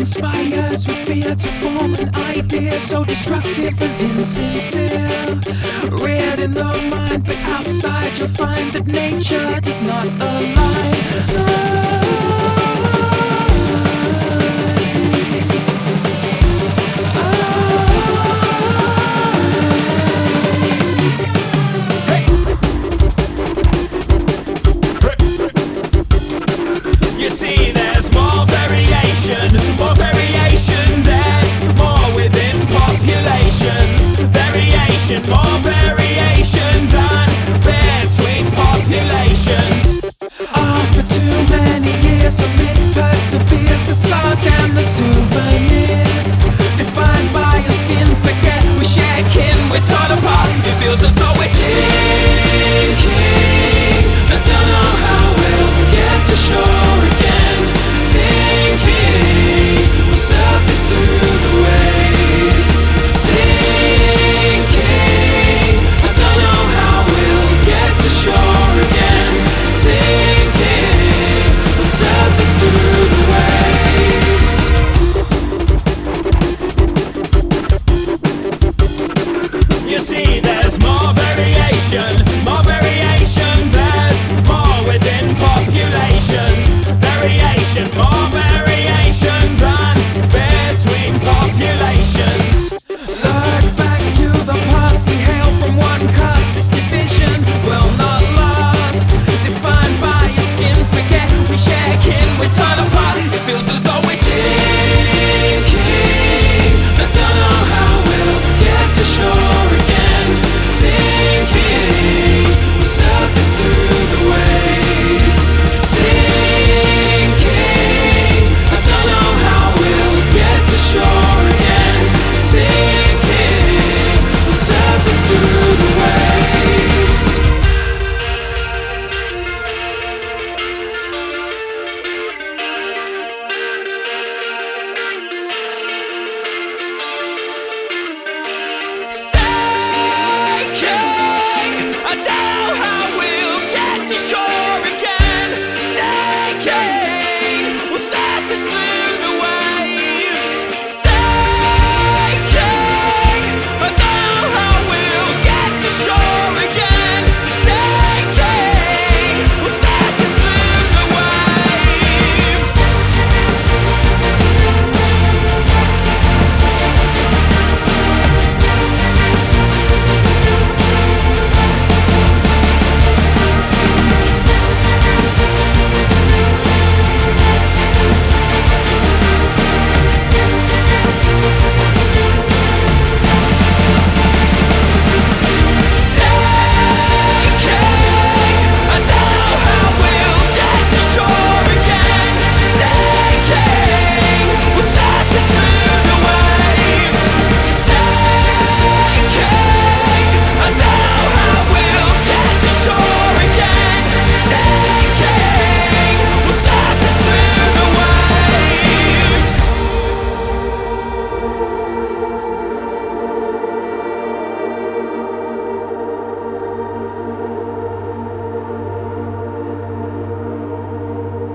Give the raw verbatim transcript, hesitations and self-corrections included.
conspires with fear to form an idea so destructive and insincere. Reared in the mind, but outside you'll find that nature does not align. You see, there's more variation, more variation, there's more within populations. Variation, more variation than between populations. After too many years, a myth perseveres. The scars and the souvenirs, defined by your skin, forget we share kin. We're torn apart, it feels as though we're sinking. I don't know how we'll get to shore again. Sinking, we'll surface through the waves. Sinking, I don't know how we'll get to shore again. Sinking, we'll surface through the waves. You see, there's more variation, more variation, there's more within populations. Variation, more variation than between populations. Look back to the past, we hail from one cast. This division will not last. Defined by your skin, forget we share kin. We're torn apart, it feels as though we're sinking. I don't know how we'll get to shore again. Sinking, we'll surface through the waves. Sinking, I don't know how we'll get to shore again. Sinking, we'll surface through the waves. Sinking, I